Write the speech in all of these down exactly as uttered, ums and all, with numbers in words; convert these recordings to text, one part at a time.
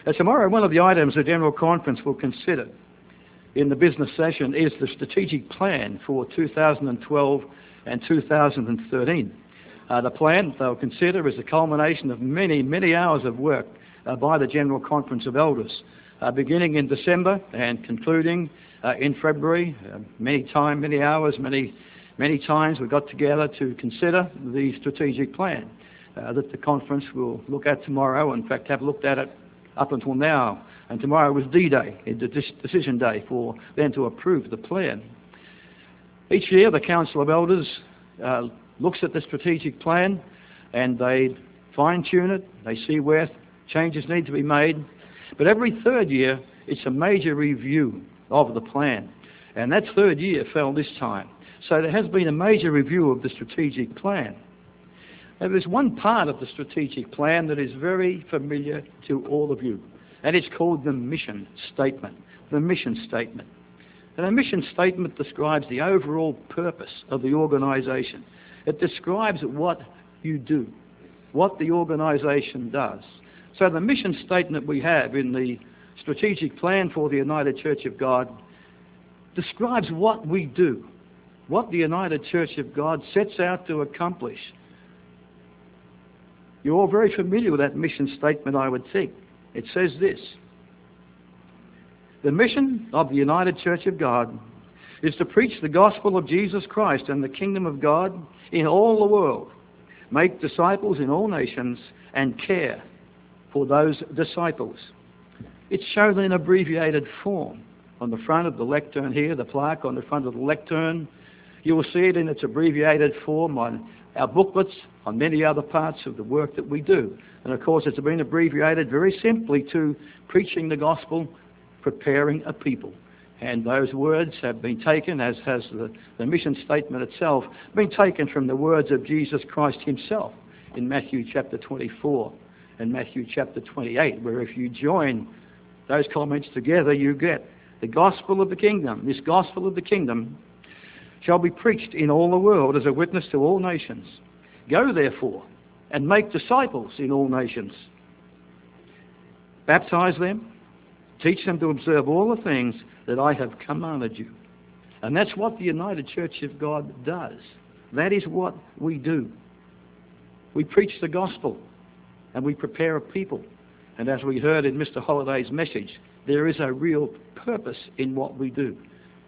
Uh, tomorrow, one of the items the General Conference will consider in the business session is the strategic plan for two thousand twelve and two thousand thirteen. Uh, the plan they'll consider is the culmination of many, many hours of work uh, by the General Conference of Elders, uh, beginning in December and concluding uh, in February. Uh, many time, many hours, many, many times we got together to consider the strategic plan uh, that the conference will look at tomorrow. In fact, have looked at it up until now. And tomorrow was D-Day, the decision day for them to approve the plan. Each year, the Council of Elders uh, looks at the strategic plan and they fine-tune it. They see where changes need to be made. But every third year, it's a major review of the plan. And that third year fell this time. So there has been a major review of the strategic plan. Now, there's one part of the strategic plan that is very familiar to all of you, and it's called the mission statement. The mission statement. And a mission statement describes the overall purpose of the organisation. It describes what you do, what the organisation does. So the mission statement we have in the strategic plan for the United Church of God describes what we do, what the United Church of God sets out to accomplish. You're all very familiar with that mission statement, I would think. It says this: the mission of the United Church of God is to preach the gospel of Jesus Christ and the kingdom of God in all the world, make disciples in all nations, and care for those disciples. It's shown in abbreviated form on the front of the lectern here, the plaque on the front of the lectern. You will see it in its abbreviated form on our booklets, on many other parts of the work that we do. And of course, it's been abbreviated very simply to preaching the gospel, preparing a people. And those words have been taken, as has the, the mission statement itself, been taken from the words of Jesus Christ himself in Matthew chapter twenty-four and Matthew chapter twenty-eight, where if you join those comments together, you get the gospel of the kingdom. This gospel of the kingdom shall be preached in all the world as a witness to all nations. Go therefore and make disciples in all nations. Baptize them, teach them to observe all the things that I have commanded you. And that's what the United Church of God does. That is what we do. We preach the gospel and we prepare a people. And as we heard in Mister Holliday's message, there is a real purpose in what we do.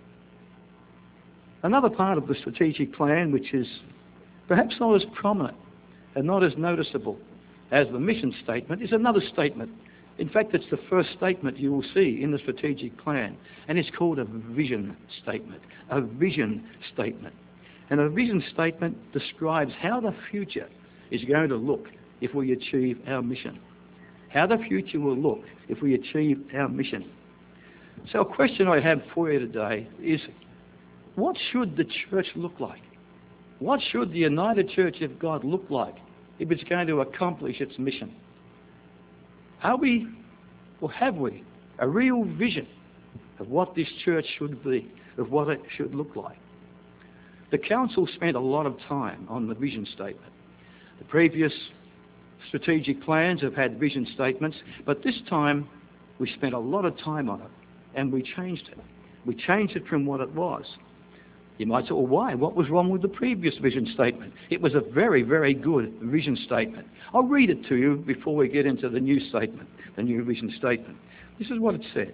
Another part of the strategic plan, which is perhaps not as prominent and not as noticeable as the mission statement, is another statement. In fact, it's the first statement you will see in the strategic plan, and it's called a vision statement. A vision statement. And a vision statement describes how the future is going to look if we achieve our mission. How the future will look if we achieve our mission. So a question I have for you today is, what should the church look like? What should the United Church of God look like if it's going to accomplish its mission? Are we, or have we, a real vision of what this church should be, of what it should look like? The council spent a lot of time on the vision statement. The previous strategic plans have had vision statements, but this time we spent a lot of time on it, and we changed it. We changed it from what it was. You might say, well, why? What was wrong with the previous vision statement? It was a very, very good vision statement. I'll read it to you before we get into the new statement, the new vision statement. This is what it said.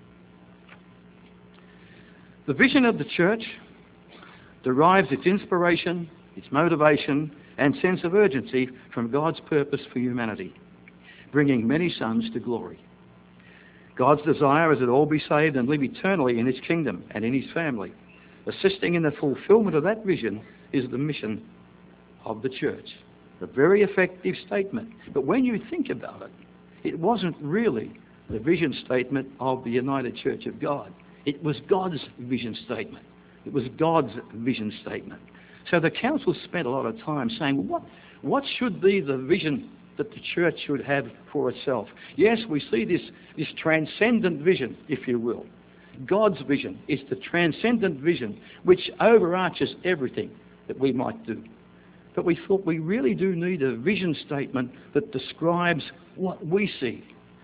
The vision of the church derives its inspiration, its motivation, and sense of urgency from God's purpose for humanity, bringing many sons to glory. God's desire is that all be saved and live eternally in his kingdom and in his family. Assisting in the fulfillment of that vision is the mission of the church. A very effective statement. But when you think about it, it wasn't really the vision statement of the United Church of God. It was God's vision statement. It was God's vision statement. So the council spent a lot of time saying, what, what should be the vision that the church should have for itself? Yes, we see this, this transcendent vision, if you will. God's vision is the transcendent vision which overarches everything that we might do. But we thought we really do need a vision statement that describes what we see,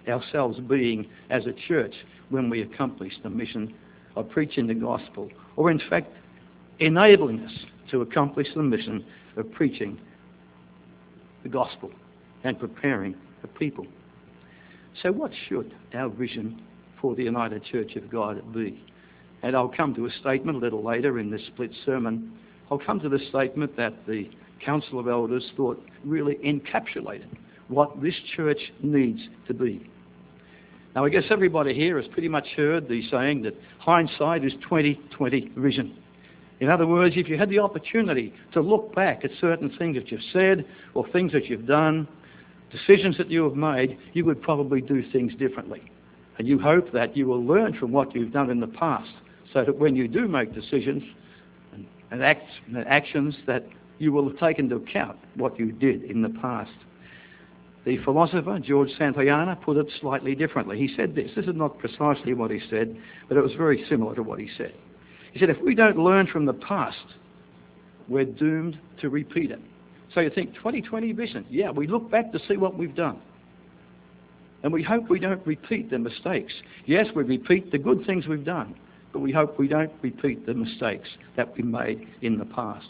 ourselves being as a church when we accomplish the mission of preaching the gospel, or in fact enabling us to accomplish the mission of preaching the gospel and preparing the people. So what should our vision for the United Church of God be? And I'll come to a statement a little later in this split sermon. I'll come to the statement that the Council of Elders thought really encapsulated what this church needs to be. Now, I guess everybody here has pretty much heard the saying that hindsight is twenty twenty vision. In other words, if you had the opportunity to look back at certain things that you've said or things that you've done, decisions that you have made, you would probably do things differently. And you hope that you will learn from what you've done in the past, so that when you do make decisions and, and, acts, and actions, that you will take into account what you did in the past. The philosopher George Santayana put it slightly differently. He said this. This is not precisely what he said, but it was very similar to what he said. He said, if we don't learn from the past, we're doomed to repeat it. So you think twenty twenty vision. Yeah, we look back to see what we've done. And we hope we don't repeat the mistakes. Yes, we repeat the good things we've done, but we hope we don't repeat the mistakes that we made in the past.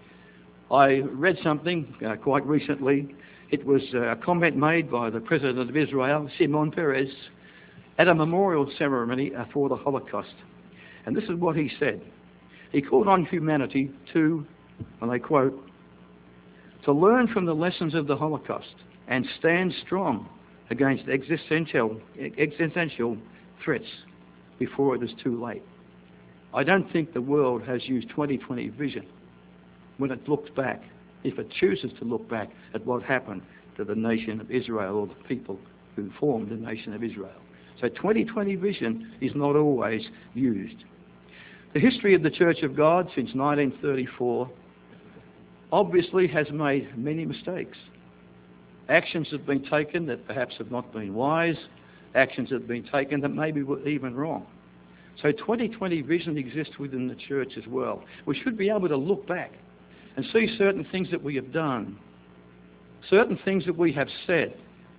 I read something uh, quite recently. It was a comment made by the President of Israel, Shimon Peres, at a memorial ceremony for the Holocaust. And this is what he said. He called on humanity to, and I quote, to learn from the lessons of the Holocaust and stand strong against existential, existential threats before it is too late. I don't think the world has used twenty twenty vision when it looks back, if it chooses to look back at what happened to the nation of Israel or the people who formed the nation of Israel. So twenty twenty vision is not always used. The history of the Church of God since nineteen thirty-four obviously has made many mistakes. Actions have been taken that perhaps have not been wise. Actions have been taken that maybe were even wrong. So twenty twenty vision exists within the church as well. We should be able to look back and see certain things that we have done, certain things that we have said,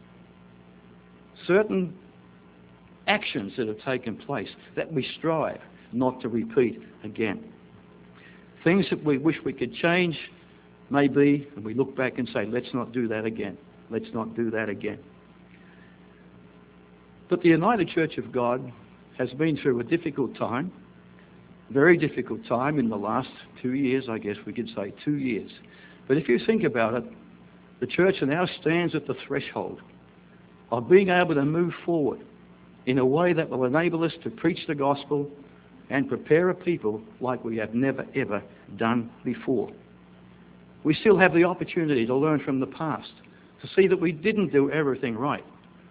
certain actions that have taken place that we strive not to repeat again. Things that we wish we could change, maybe, and we look back and say, let's not do that again. Let's not do that again. But the United Church of God has been through a difficult time, very difficult time in the last two years, I guess we could say two years. But if you think about it, the church now stands at the threshold of being able to move forward in a way that will enable us to preach the gospel and prepare a people like we have never, ever done before. We still have the opportunity to learn from the past, to see that we didn't do everything right.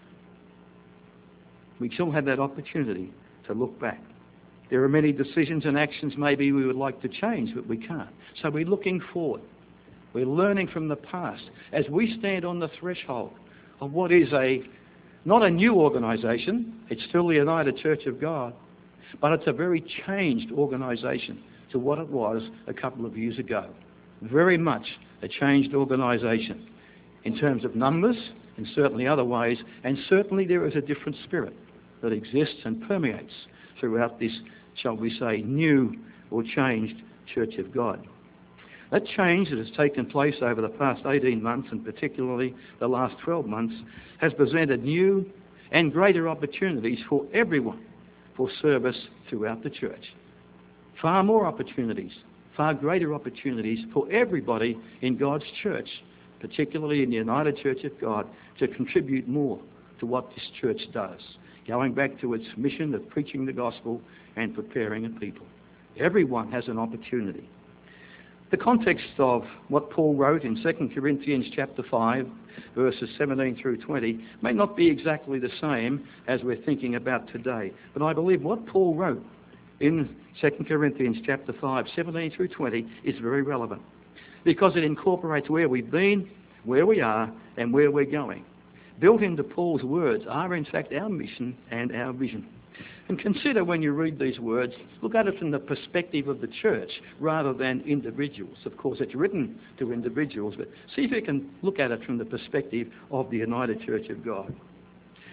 We still have that opportunity to look back. There are many decisions and actions maybe we would like to change, but we can't. So we're looking forward. We're learning from the past as we stand on the threshold of what is a not a new organisation. It's still the United Church of God, but it's a very changed organisation to what it was a couple of years ago. Very much a changed organisation in terms of numbers and certainly other ways, and certainly there is a different spirit that exists and permeates throughout this, shall we say, new or changed Church of God. That change that has taken place over the past eighteen months, and particularly the last twelve months, has presented new and greater opportunities for everyone for service throughout the church. Far more opportunities, far greater opportunities for everybody in God's church, particularly in the United Church of God, to contribute more to what this church does, going back to its mission of preaching the gospel and preparing a people. Everyone has an opportunity. The context of what Paul wrote in Second Corinthians chapter five, verses seventeen through twenty, may not be exactly the same as we're thinking about today. But I believe what Paul wrote in Second Corinthians chapter five, seventeen through twenty, is very relevant, because it incorporates where we've been, where we are, and where we're going. Built into Paul's words are in fact our mission and our vision. And consider when you read these words, look at it from the perspective of the church rather than individuals. Of course, it's written to individuals, but see if you can look at it from the perspective of the United Church of God.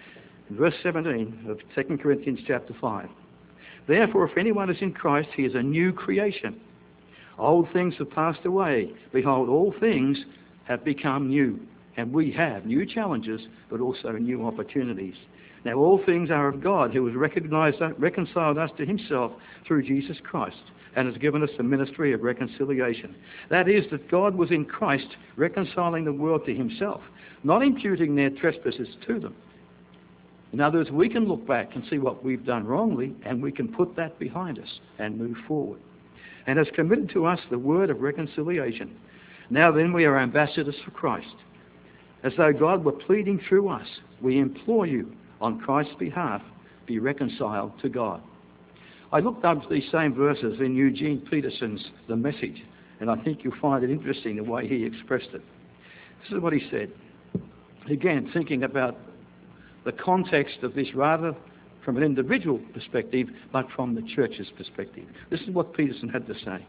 In verse seventeen of Second Corinthians chapter five. Therefore, if anyone is in Christ, he is a new creation. Old things have passed away. Behold, all things have become new. And we have new challenges, but also new opportunities. Now, all things are of God, who has recognized, reconciled us to himself through Jesus Christ, and has given us the ministry of reconciliation. That is, that God was in Christ reconciling the world to himself, not imputing their trespasses to them. In other words, we can look back and see what we've done wrongly, and we can put that behind us and move forward. And has committed to us the word of reconciliation. Now then, we are ambassadors for Christ. As though God were pleading through us, we implore you, on Christ's behalf, be reconciled to God. I looked up these same verses in Eugene Peterson's The Message, and I think you'll find it interesting the way he expressed it. This is what he said. Again, thinking about the context of this rather from an individual perspective, but from the church's perspective. This is what Peterson had to say.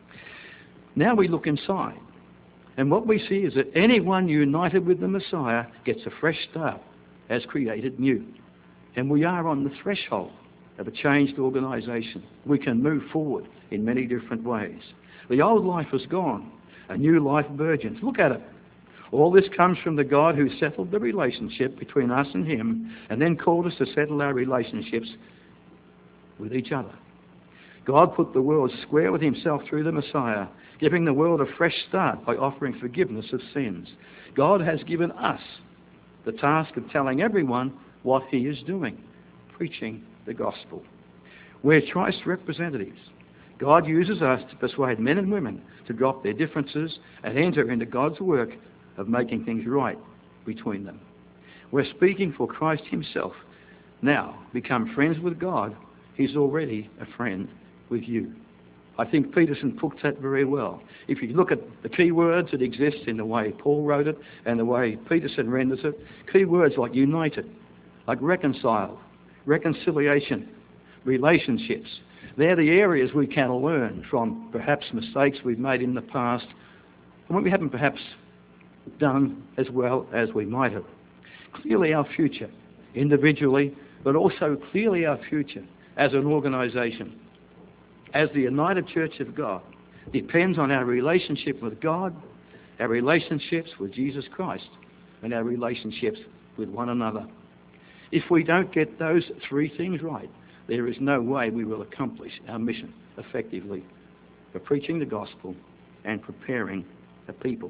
Now we look inside, and what we see is that anyone united with the Messiah gets a fresh start as created new. And we are on the threshold of a changed organisation. We can move forward in many different ways. The old life is gone. A new life burgeons. Look at it. All this comes from the God who settled the relationship between us and him, and then called us to settle our relationships with each other. God put the world square with himself through the Messiah, giving the world a fresh start by offering forgiveness of sins. God has given us the task of telling everyone what he is doing, preaching the gospel. We're Christ's representatives. God uses us to persuade men and women to drop their differences and enter into God's work of making things right between them. We're speaking for Christ himself. Now, become friends with God. He's already a friend with you. I think Peterson puts that very well. If you look at the key words that exist in the way Paul wrote it and the way Peterson renders it, key words like united, like reconciled, reconciliation, relationships. They're the areas we can learn from perhaps mistakes we've made in the past, and what we haven't perhaps done as well as we might have. Clearly our future, individually, but also clearly our future as an organisation, as the United Church of God, depends on our relationship with God, our relationships with Jesus Christ, and our relationships with one another. If we don't get those three things right, there is no way we will accomplish our mission effectively for preaching the gospel and preparing the people.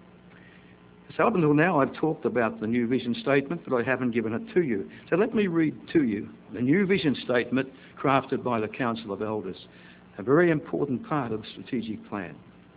So up until now I've talked about the new vision statement, but I haven't given it to you. So let me read to you the new vision statement crafted by the Council of Elders, a very important part of the strategic plan.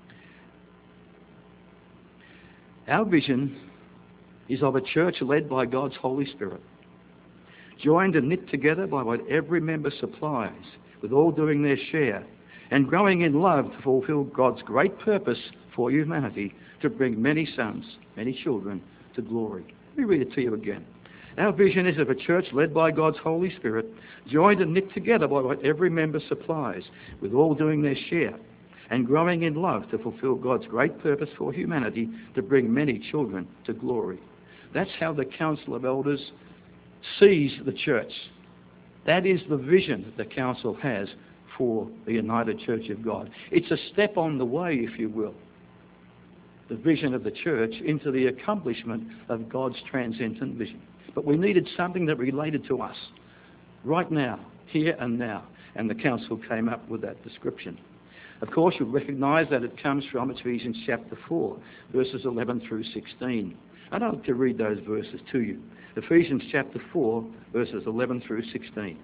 Our vision is of a church led by God's Holy Spirit, joined and knit together by what every member supplies, with all doing their share, and growing in love to fulfill God's great purpose for humanity, to bring many sons, many children to glory. Let me read it to you again. Our vision is of a church led by God's Holy Spirit, joined and knit together by what every member supplies, with all doing their share, and growing in love to fulfill God's great purpose for humanity, to bring many children to glory. That's how the Council of Elders sees the church. That is the vision that the Council has for the United Church of God. It's a step on the way, if you will, the vision of the church into the accomplishment of God's transcendent vision. But we needed something that related to us, right now, here and now. And the Council came up with that description. Of course, you'll recognise that it comes from Ephesians chapter four, verses eleven through sixteen. I'd like to read those verses to you. Ephesians chapter four, verses eleven through sixteen.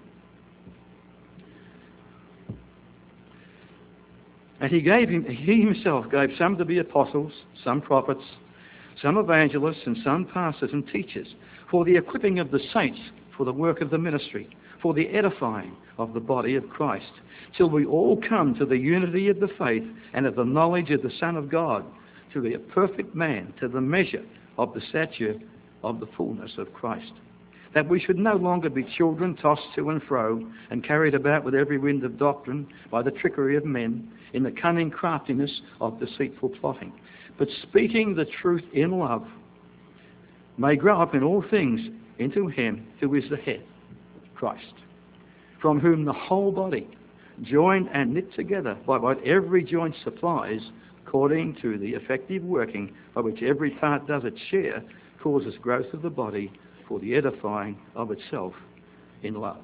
And he gave him, he himself gave some to be apostles, some prophets, some evangelists, and some pastors and teachers, for the equipping of the saints, for the work of the ministry, for the edifying of the body of Christ, till we all come to the unity of the faith and of the knowledge of the Son of God, to be a perfect man, to the measure of the stature of the fullness of Christ. That we should no longer be children tossed to and fro and carried about with every wind of doctrine by the trickery of men, in the cunning craftiness of deceitful plotting, but speaking the truth in love, may grow up in all things into him who is the head, Christ, from whom the whole body, joined and knit together by what every joint supplies, according to the effective working by which every part does its share, causes growth of the body for the edifying of itself in love.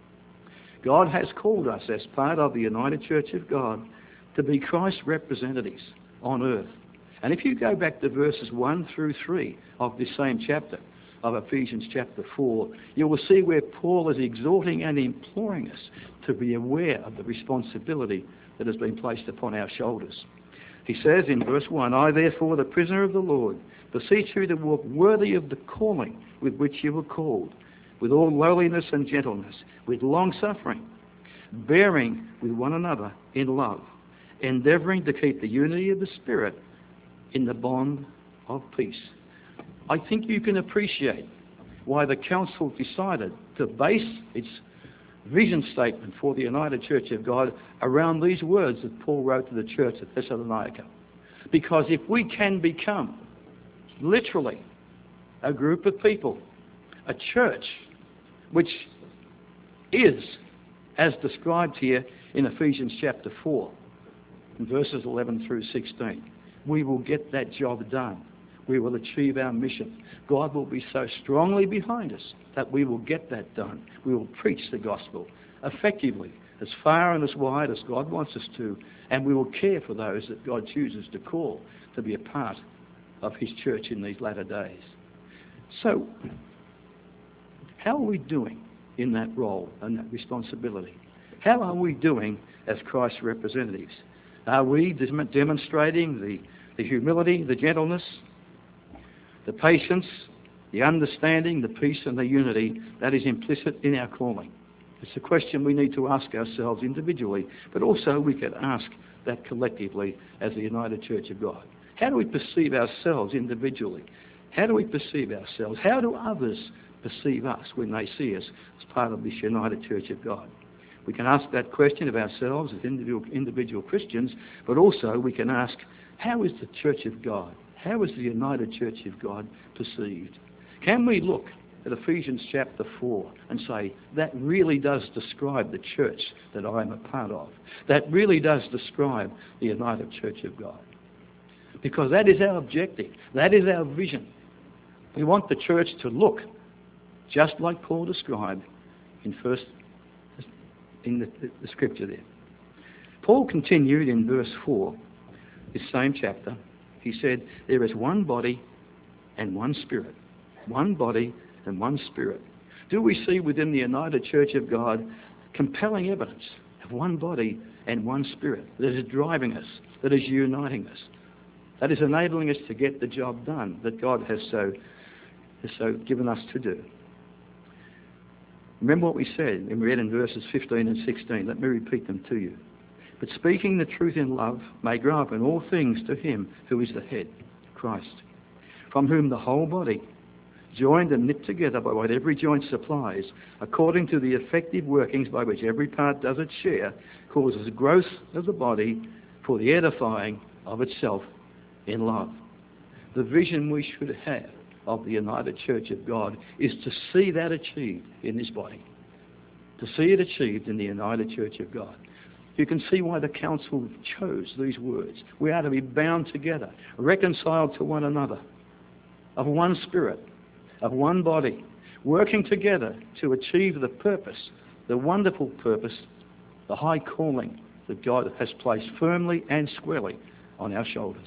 God has called us as part of the United Church of God to be Christ's representatives on earth. And if you go back to verses one through three of this same chapter, of Ephesians chapter four, you will see where Paul is exhorting and imploring us to be aware of the responsibility that has been placed upon our shoulders. He says in verse one, I therefore, the prisoner of the Lord, beseech you to walk worthy of the calling with which you were called, with all lowliness and gentleness, with long-suffering, bearing with one another in love, endeavouring to keep the unity of the Spirit in the bond of peace. I think you can appreciate why the council decided to base its vision statement for the United Church of God around these words that Paul wrote to the church at Thessalonica. Because if we can become literally a group of people, a church, which is, as described here in Ephesians chapter four, in verses eleven through sixteen, we will get that job done. We will achieve our mission. God will be so strongly behind us that we will get that done. We will preach the gospel effectively, as far and as wide as God wants us to, and we will care for those that God chooses to call to be a part of his church in these latter days. So, how are we doing in that role and that responsibility? How are we doing as Christ's representatives? Are we dem- demonstrating the, the humility, the gentleness, the patience, the understanding, the peace and the unity that is implicit in our calling? It's a question we need to ask ourselves individually, but also we can ask that collectively as the United Church of God. How do we perceive ourselves individually? How do we perceive ourselves? How do others perceive us when they see us as part of this United Church of God? We can ask that question of ourselves as individual, individual Christians, but also we can ask, how is the Church of God, how is the United Church of God perceived? Can we look at Ephesians chapter four and say, that really does describe the church that I am a part of. That really does describe the United Church of God. Because that is our objective. That is our vision. We want the church to look just like Paul described in first in the, the, the scripture there. Paul continued in verse four, this same chapter. He said, there is one body and one spirit. One body and one spirit. Do we see within the United Church of God compelling evidence of one body and one spirit that is driving us, that is uniting us, that is enabling us to get the job done that God has so, has so given us to do? Remember what we said, and we read in verses fifteen and sixteen. Let me repeat them to you. But speaking the truth in love may grow up in all things to him who is the head, Christ, from whom the whole body, joined and knit together by what every joint supplies, according to the effective workings by which every part does its share, causes growth of the body for the edifying of itself in love. The vision we should have of the United Church of God is to see that achieved in this body, to see it achieved in the United Church of God. You can see why the council chose these words. We are to be bound together, reconciled to one another, of one spirit, of one body, working together to achieve the purpose, the wonderful purpose, the high calling that God has placed firmly and squarely on our shoulders.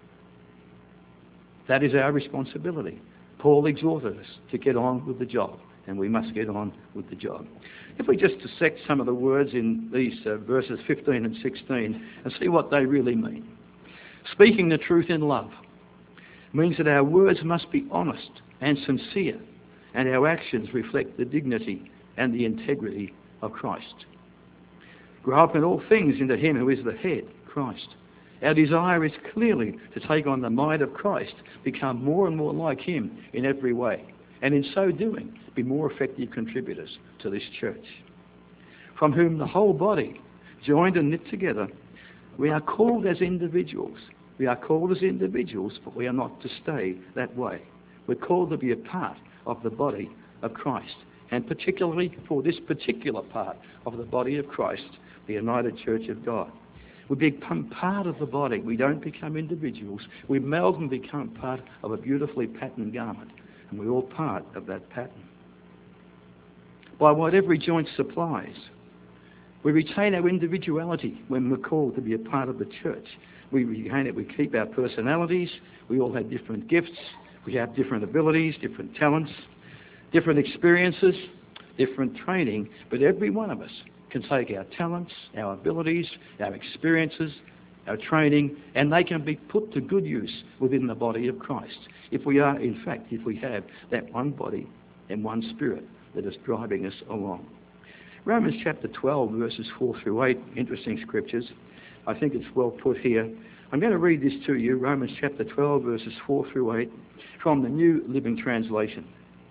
That is our responsibility. Paul exhorted us to get on with the job, and we must get on with the job. If we just dissect some of the words in these uh, verses fifteen and sixteen and see what they really mean. Speaking the truth in love means that our words must be honest and sincere, and our actions reflect the dignity and the integrity of Christ. Grow up in all things into him who is the head, Christ. Our desire is clearly to take on the mind of Christ, become more and more like him in every way, and in so doing, be more effective contributors to this church. From whom the whole body, joined and knit together, we are called as individuals. We are called as individuals, but we are not to stay that way. We're called to be a part of the body of Christ, and particularly for this particular part of the body of Christ, the United Church of God. We become part of the body. We don't become individuals. We meld and become part of a beautifully patterned garment, and we're all part of that pattern. By what every joint supplies, we retain our individuality when we're called to be a part of the church. We retain it. We keep our personalities. We all have different gifts. We have different abilities, different talents, different experiences, different training, but every one of us can take our talents, our abilities, our experiences, our training, and they can be put to good use within the body of Christ. If we are, in fact, if we have that one body and one spirit that is driving us along. Romans chapter twelve, verses four through eight, interesting scriptures. I think it's well put here. I'm going to read this to you, Romans chapter twelve, verses four through eight, from the New Living Translation.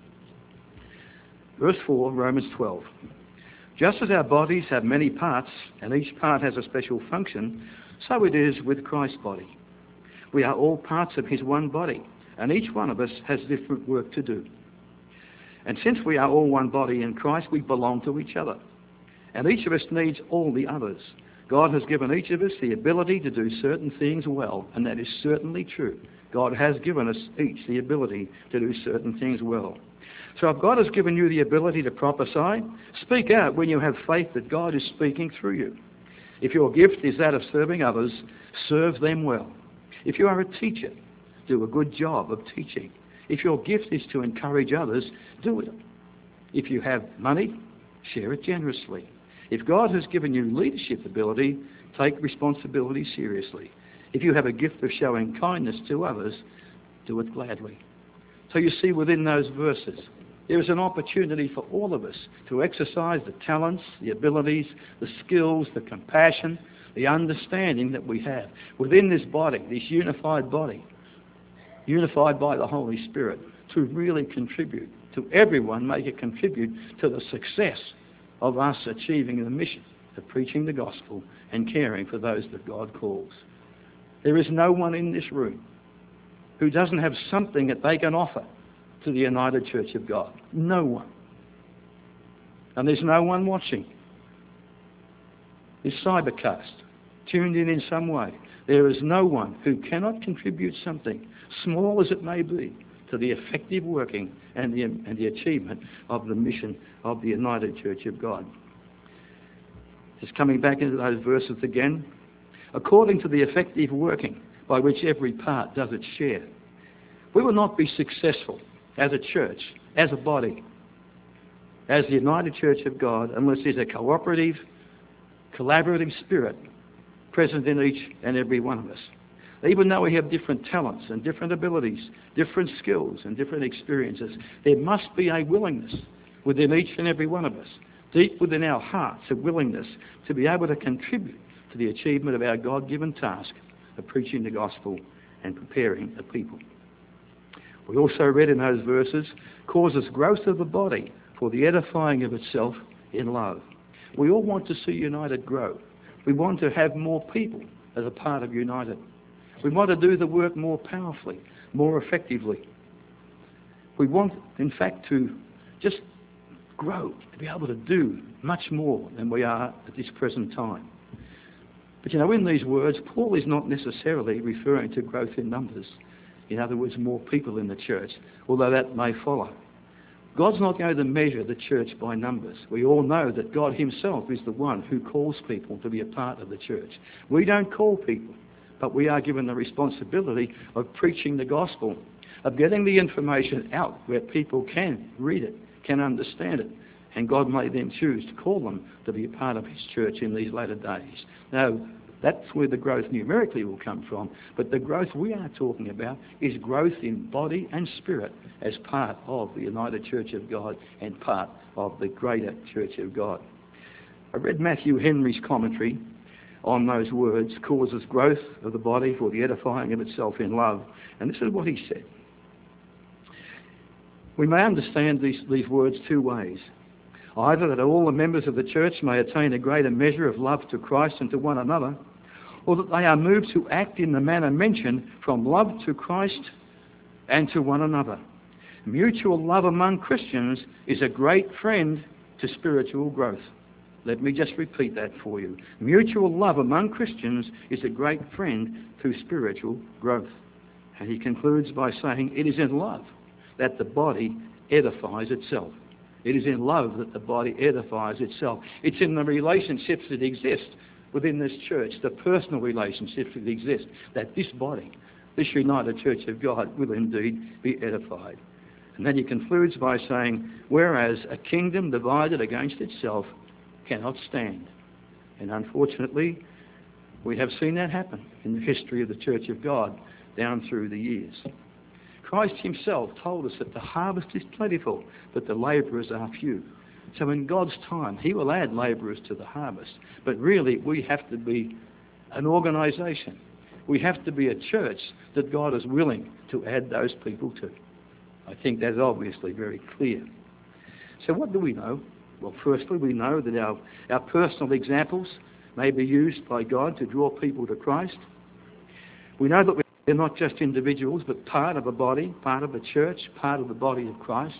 Verse four, Romans twelve. Just as our bodies have many parts, and each part has a special function, so it is with Christ's body. We are all parts of his one body, and each one of us has different work to do. And since we are all one body in Christ, we belong to each other. And each of us needs all the others. God has given each of us the ability to do certain things well, and that is certainly true. God has given us each the ability to do certain things well. So if God has given you the ability to prophesy, speak out when you have faith that God is speaking through you. If your gift is that of serving others, serve them well. If you are a teacher, do a good job of teaching. If your gift is to encourage others, do it. If you have money, share it generously. If God has given you leadership ability, take responsibility seriously. If you have a gift of showing kindness to others, do it gladly. So you see within those verses, there is an opportunity for all of us to exercise the talents, the abilities, the skills, the compassion, the understanding that we have within this body, this unified body, unified by the Holy Spirit, to really contribute, to everyone make a contribute to the success of us achieving the mission of preaching the gospel and caring for those that God calls. There is no one in this room who doesn't have something that they can offer to the United Church of God. No one. And there's no one watching this cybercast, tuned in in some way. There is no one who cannot contribute something, small as it may be, to the effective working and the, and the achievement of the mission of the United Church of God. Just coming back into those verses again. According to the effective working by which every part does its share, we will not be successful as a church, as a body, as the United Church of God, unless there's a cooperative, collaborative spirit present in each and every one of us. Even though we have different talents and different abilities, different skills and different experiences, there must be a willingness within each and every one of us, deep within our hearts, a willingness to be able to contribute to the achievement of our God-given task of preaching the gospel and preparing a people. We also read in those verses, causes growth of the body for the edifying of itself in love. We all want to see United grow. We want to have more people as a part of United. We want to do the work more powerfully, more effectively. We want, in fact, to just grow, to be able to do much more than we are at this present time. But you know, in these words, Paul is not necessarily referring to growth in numbers. In other words, more people in the church, although that may follow. God's not going to measure the church by numbers. We all know that God himself is the one who calls people to be a part of the church. We don't call people, but we are given the responsibility of preaching the gospel, of getting the information out where people can read it, can understand it, and God may then choose to call them to be a part of his church in these latter days. Now, that's where the growth numerically will come from, but the growth we are talking about is growth in body and spirit as part of the United Church of God and part of the greater Church of God. I read Matthew Henry's commentary on those words, causes growth of the body for the edifying of itself in love, and this is what he said. We may understand these, these words two ways. Either that all the members of the church may attain a greater measure of love to Christ and to one another, or that they are moved to act in the manner mentioned from love to Christ and to one another. Mutual love among Christians is a great friend to spiritual growth. Let me just repeat that for you. Mutual love among Christians is a great friend to spiritual growth. And he concludes by saying, it is in love that the body edifies itself. It is in love that the body edifies itself. It's in the relationships that exist within this church, the personal relationships that exist, that this body, this united church of God, will indeed be edified. And then he concludes by saying, whereas a kingdom divided against itself cannot stand. And unfortunately, we have seen that happen in the history of the Church of God down through the years. Christ himself told us that the harvest is plentiful, but the labourers are few. So in God's time, he will add labourers to the harvest. But really, we have to be an organisation. We have to be a church that God is willing to add those people to. I think that's obviously very clear. So what do we know? Well, firstly, we know that our, our personal examples may be used by God to draw people to Christ. We know that we're not just individuals, but part of a body, part of a church, part of the body of Christ.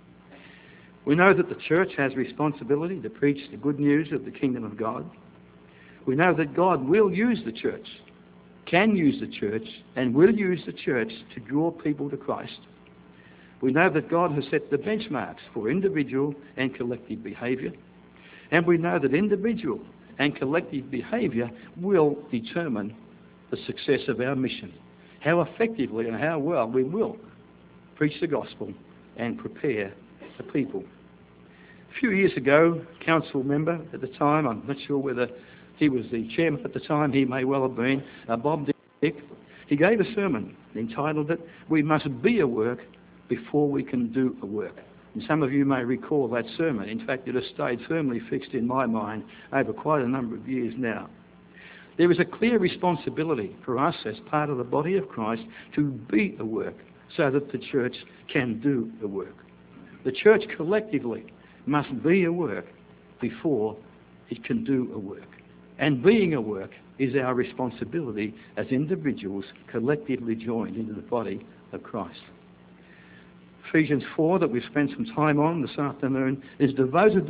We know that the church has responsibility to preach the good news of the kingdom of God. We know that God will use the church, can use the church, and will use the church to draw people to Christ. We know that God has set the benchmarks for individual and collective behaviour. And we know that individual and collective behaviour will determine the success of our mission, how effectively and how well we will preach the gospel and prepare the people. A few years ago, council member at the time, I'm not sure whether he was the chairman at the time, he may well have been, uh, Bob Dick, he gave a sermon entitled it, "We Must Be a Work Before We Can Do a Work." And some of you may recall that sermon. In fact, it has stayed firmly fixed in my mind over quite a number of years now. There is a clear responsibility for us as part of the body of Christ to be a work so that the church can do the work. The church collectively must be a work before it can do a work. And being a work is our responsibility as individuals collectively joined into the body of Christ. Ephesians four, that we've spent some time on this afternoon, is devoted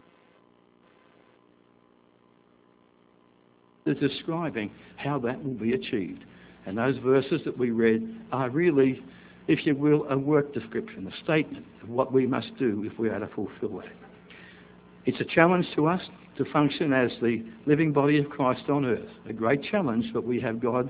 to describing how that will be achieved. And those verses that we read are really, if you will, a work description, a statement of what we must do if we are to fulfill that. It's a challenge to us to function as the living body of Christ on earth. A great challenge, but we have God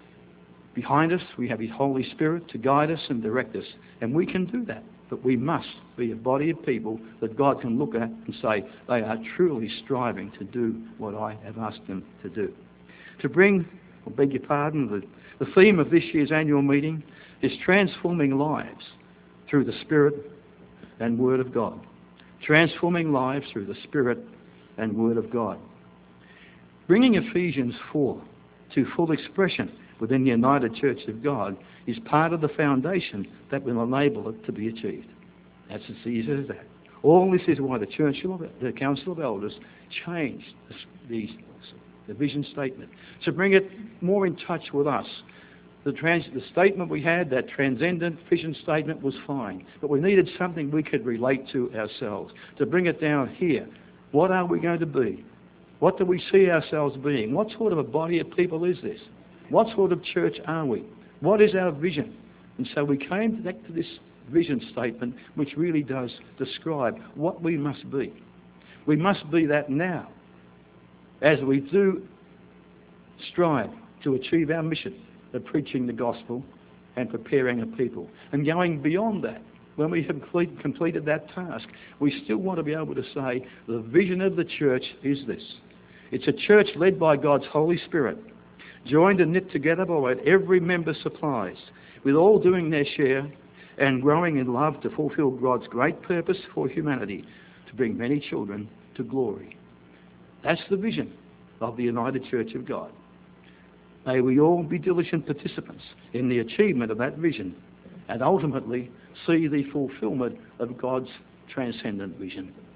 behind us. We have his Holy Spirit to guide us and direct us. And we can do that. But we must be a body of people that God can look at and say, they are truly striving to do what I have asked them to do. To bring, I beg your pardon, the, the theme of this year's annual meeting is transforming lives through the Spirit and Word of God. Transforming lives through the Spirit and Word of God. Bringing Ephesians four to full expression within the United Church of God is part of the foundation that will enable it to be achieved. That's as easy as that. All this is why the Church, the Council of Elders, changed the, the vision statement to bring it more in touch with us. The, trans, the statement we had, that transcendent vision statement, was fine, but we needed something we could relate to ourselves, to bring it down here. What are we going to be? What do we see ourselves being? What sort of a body of people is this? What sort of church are we? What is our vision? And so we came back to this vision statement, which really does describe what we must be. We must be that now, as we do strive to achieve our mission of preaching the gospel and preparing a people. And going beyond that, when we have complete, completed that task, we still want to be able to say, the vision of the church is this. It's a church led by God's Holy Spirit, joined and knit together by what every member supplies, with all doing their share and growing in love to fulfill God's great purpose for humanity, to bring many children to glory. That's the vision of the United Church of God. May we all be diligent participants in the achievement of that vision and ultimately see the fulfilment of God's transcendent vision.